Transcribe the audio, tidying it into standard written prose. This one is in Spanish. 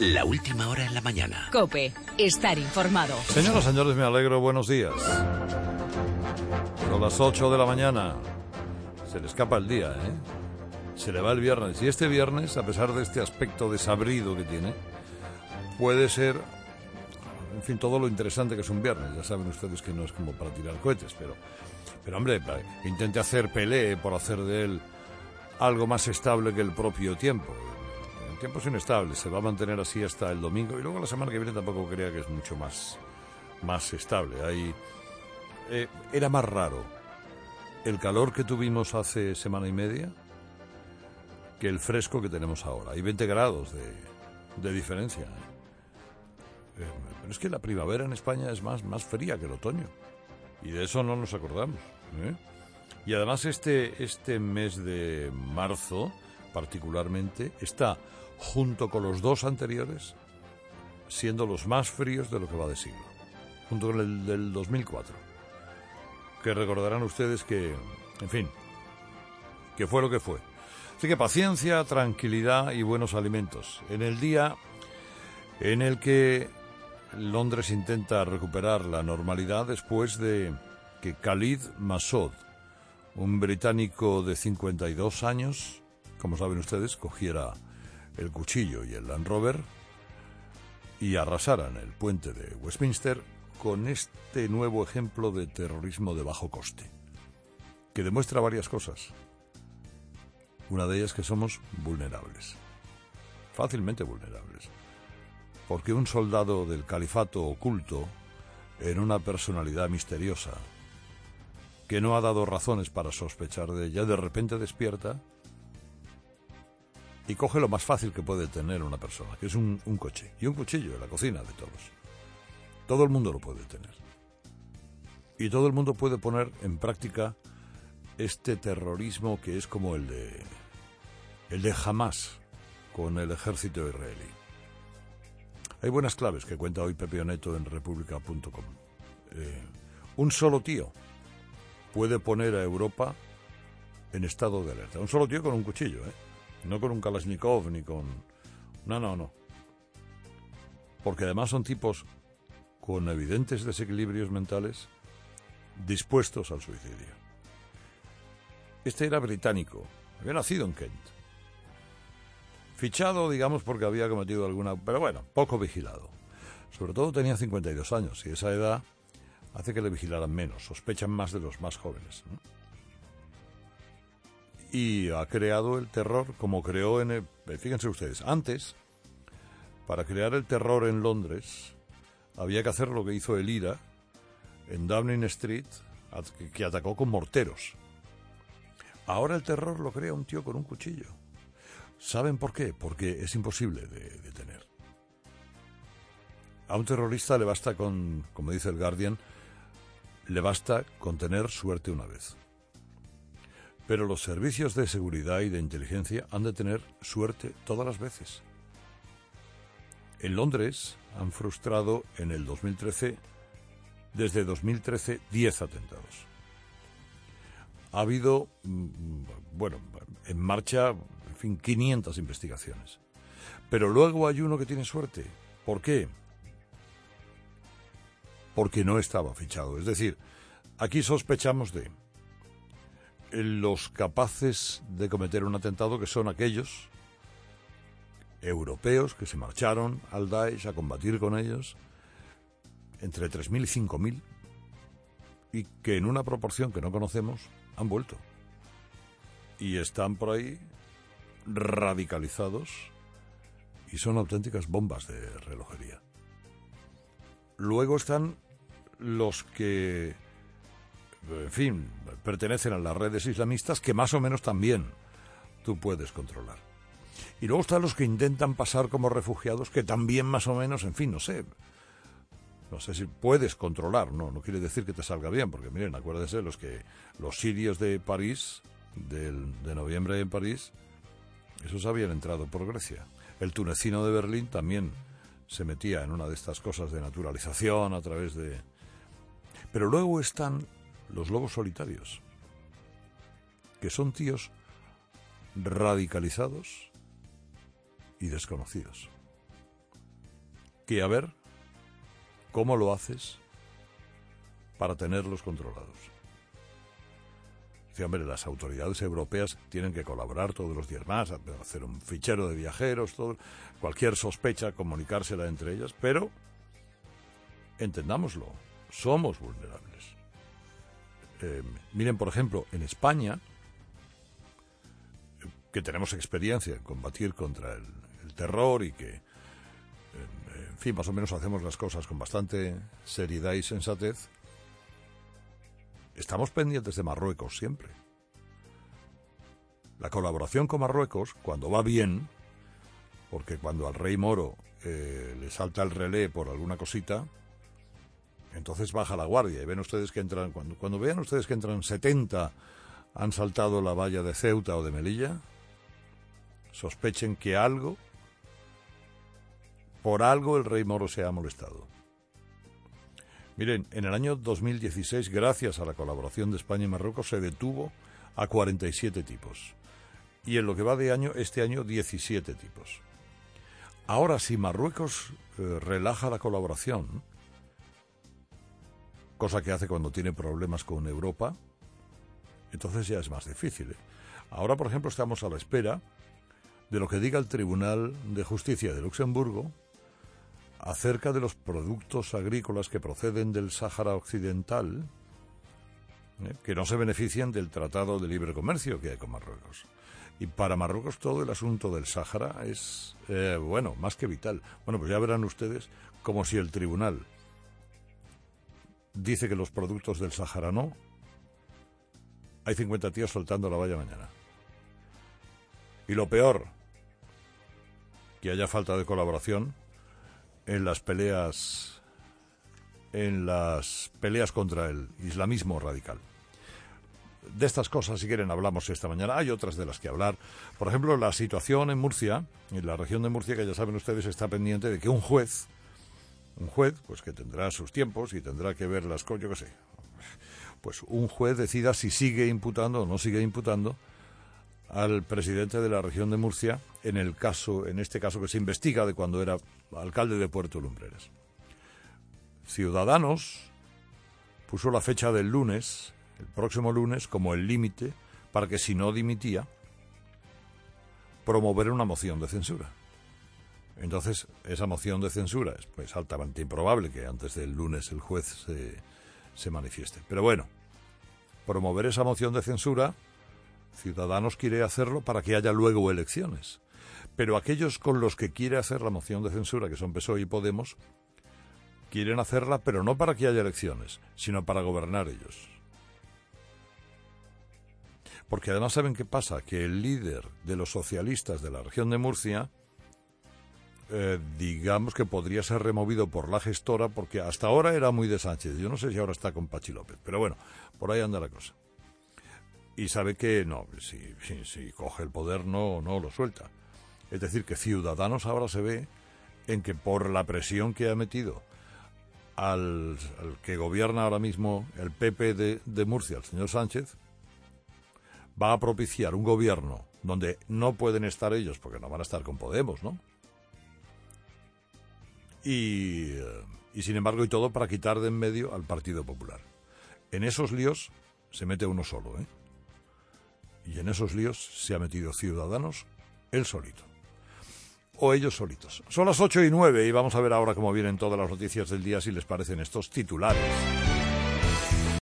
La última hora en la mañana. COPE. Estar informado. Señoras y señores, me alegro. Buenos días. Son las 8 de la mañana. Se le escapa el día, ¿eh? Se le va el viernes. Y este viernes, a pesar de este aspecto desabrido que tiene, puede ser, en fin, todo lo interesante que es un viernes. Ya saben ustedes que no es como para tirar cohetes, pero hombre, intente hacer Pelé por hacer de él algo más estable que el propio tiempo. El tiempo es inestable, se va a mantener así hasta el domingo y luego la semana que viene tampoco crea que es mucho más estable. Era más raro el calor que tuvimos hace semana y media que el fresco que tenemos ahora. Hay 20 grados de diferencia. Pero es que la primavera en España es más fría que el otoño y de eso no nos acordamos, ¿eh? Y además este mes de marzo, particularmente, está, junto con los dos anteriores, siendo los más fríos de lo que va de siglo, junto con el del 2004, que recordarán ustedes que, en fin, que fue lo que fue. Así que paciencia, tranquilidad y buenos alimentos. En el día en el que Londres intenta recuperar la normalidad después de que Khalid Masood, un británico de 52 años, como saben ustedes, cogiera el cuchillo y el Land Rover y arrasaran el puente de Westminster con este nuevo ejemplo de terrorismo de bajo coste, que demuestra varias cosas. Una de ellas que somos vulnerables, fácilmente vulnerables, porque un soldado del califato oculto en una personalidad misteriosa que no ha dado razones para sospechar de ella, de repente despierta y coge lo más fácil que puede tener una persona, que es un coche y un cuchillo en la cocina de todos. Todo el mundo lo puede tener. Y todo el mundo puede poner en práctica este terrorismo que es como el de Hamás con el ejército israelí. Hay buenas claves que cuenta hoy Pepe Oneto en República.com. Un solo tío puede poner a Europa en estado de alerta. Un solo tío con un cuchillo, ¿eh? No con un Kalashnikov ni con... No. Porque además son tipos con evidentes desequilibrios mentales dispuestos al suicidio. Este era británico, había nacido en Kent. Fichado, digamos, porque había cometido alguna... Pero bueno, poco vigilado. Sobre todo tenía 52 años y esa edad hace que le vigilaran menos, sospechan más de los más jóvenes, ¿no? Y ha creado el terror como creó fíjense ustedes, antes, para crear el terror en Londres, había que hacer lo que hizo el IRA en Downing Street, que atacó con morteros. Ahora el terror lo crea un tío con un cuchillo. ¿Saben por qué? Porque es imposible de detener. A un terrorista le basta con, como dice el Guardian, le basta con tener suerte una vez. Pero los servicios de seguridad y de inteligencia han de tener suerte todas las veces. En Londres han frustrado en el 2013, desde 2013, 10 atentados. Ha habido, en marcha, en fin, 500 investigaciones. Pero luego hay uno que tiene suerte. ¿Por qué? Porque no estaba fichado. Es decir, aquí sospechamos de los capaces de cometer un atentado, que son aquellos europeos que se marcharon al Daesh a combatir con ellos, entre 3.000 y 5.000, y que en una proporción que no conocemos han vuelto. Y están por ahí radicalizados y son auténticas bombas de relojería. Luego están los que, en fin, pertenecen a las redes islamistas, que más o menos también tú puedes controlar. Y luego están los que intentan pasar como refugiados, que también más o menos, en fin, no sé si puedes controlar, no quiere decir que te salga bien, porque miren, acuérdense, los sirios de París, de noviembre en París, esos habían entrado por Grecia. El tunecino de Berlín también se metía en una de estas cosas de naturalización a través de... Pero luego están los lobos solitarios, que son tíos radicalizados y desconocidos. que a ver cómo lo haces para tenerlos controlados. Dice, hombre, las autoridades europeas tienen que colaborar todos los días más, hacer un fichero de viajeros, cualquier sospecha, comunicársela entre ellas, pero entendámoslo, somos vulnerables. Miren, por ejemplo, en España, que tenemos experiencia en combatir contra el terror y que, en fin, más o menos hacemos las cosas con bastante seriedad y sensatez, estamos pendientes de Marruecos siempre. La colaboración con Marruecos, cuando va bien, porque cuando al rey moro le salta el relé por alguna cosita, entonces baja la guardia y ven ustedes que entran, cuando vean ustedes que entran 70, han saltado la valla de Ceuta o de Melilla, sospechen que por algo el rey moro se ha molestado. Miren, en el año 2016, gracias a la colaboración de España y Marruecos, se detuvo a 47 tipos. Y en lo que va de año, este año, 17 tipos. Ahora, si Marruecos relaja la colaboración, cosa que hace cuando tiene problemas con Europa, entonces ya es más difícil. Ahora, por ejemplo, estamos a la espera de lo que diga el Tribunal de Justicia de Luxemburgo acerca de los productos agrícolas que proceden del Sáhara Occidental, que no se benefician del Tratado de Libre Comercio que hay con Marruecos. Y para Marruecos todo el asunto del Sáhara es, más que vital. Bueno, pues ya verán ustedes como si el tribunal dice que los productos del Sáhara no, hay 50 tíos soltando la valla mañana. Y lo peor, que haya falta de colaboración en las peleas contra el islamismo radical. De estas cosas, si quieren, hablamos esta mañana. Hay otras de las que hablar. Por ejemplo, la situación en Murcia, en la región de Murcia, que ya saben ustedes, está pendiente de que un juez, pues que tendrá sus tiempos y tendrá que ver las cosas, yo qué sé, pues un juez decida si sigue imputando o no sigue imputando al presidente de la región de Murcia en este caso que se investiga de cuando era alcalde de Puerto Lumbreras. Ciudadanos puso la fecha del lunes, el próximo lunes, como el límite para que, si no dimitía, promover una moción de censura. Entonces, esa moción de censura es pues altamente improbable que antes del lunes el juez se manifieste. Pero bueno, promover esa moción de censura, Ciudadanos quiere hacerlo para que haya luego elecciones. Pero aquellos con los que quiere hacer la moción de censura, que son PSOE y Podemos, quieren hacerla, pero no para que haya elecciones, sino para gobernar ellos. Porque además, ¿saben qué pasa? Que el líder de los socialistas de la región de Murcia, digamos que podría ser removido por la gestora, porque hasta ahora era muy de Sánchez. Yo no sé si ahora está con Pachi López, pero bueno, por ahí anda la cosa. Y sabe que no, si coge el poder no lo suelta. Es decir, que Ciudadanos ahora se ve en que por la presión que ha metido al que gobierna ahora mismo el PP de Murcia, el señor Sánchez, va a propiciar un gobierno donde no pueden estar ellos, porque no van a estar con Podemos, ¿no? Y sin embargo, y todo para quitar de en medio al Partido Popular. En esos líos se mete uno solo, ¿eh? Y en esos líos se ha metido Ciudadanos él solito. O ellos solitos. Son las 8:09 y vamos a ver ahora cómo vienen todas las noticias del día, si les parecen estos titulares.